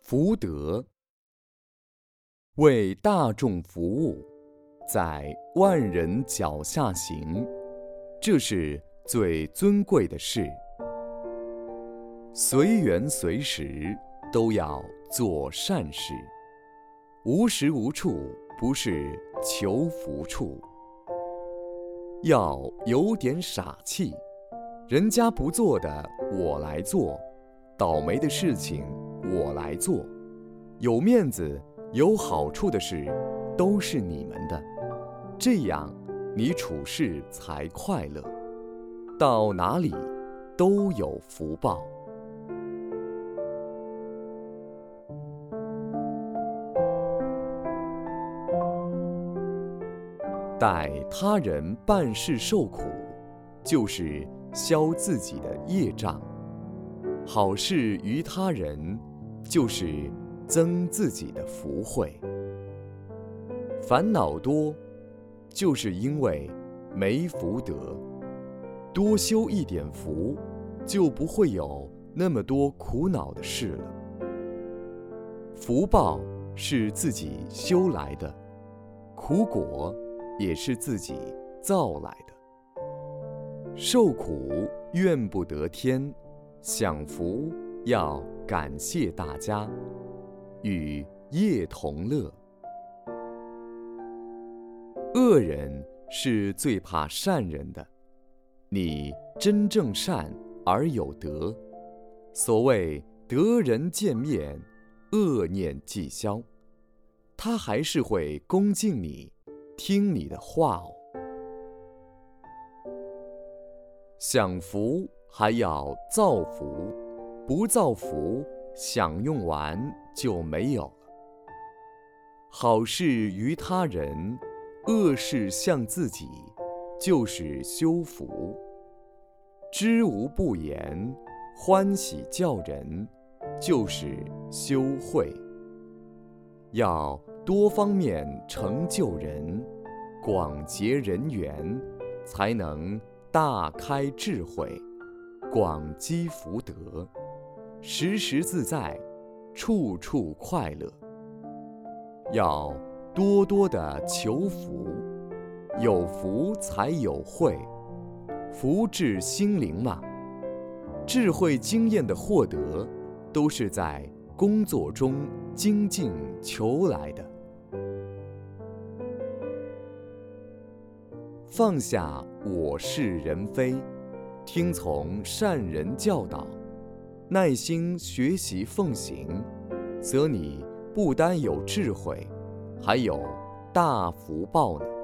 福德，为大众服务，在万人脚下行，这是最尊贵的事。随缘随时都要做善事，无时无处不是求福处。要有点傻气，人家不做的我来做，倒霉的事情我来做，有面子有好处的事都是你们的，这样你处事才快乐，到哪里都有福报。待他人办事受苦，就是消自己的业障；好事于他人，就是增自己的福慧。烦恼多，就是因为没福德，多修一点福，就不会有那么多苦恼的事了。福报是自己修来的，苦果也是自己造来的。受苦怨不得天，享福要感谢大家，与业同乐。恶人是最怕善人的，你真正善而有德，所谓得人见面，恶念即消，他还是会恭敬你，听你的话哦。享福还要造福，不造福，享用完就没有了。好事于他人，恶事向自己，就是修福。知无不言，欢喜教人，就是修慧。要多方面成就人，广结人缘，才能大开智慧，广积福德，时时自在，处处快乐。要多多的求福，有福才有慧，福至心灵嘛。智慧经验的获得，都是在工作中精进求来的。放下我是人非，听从善人教导，耐心学习奉行，则你不单有智慧，还有大福报呢。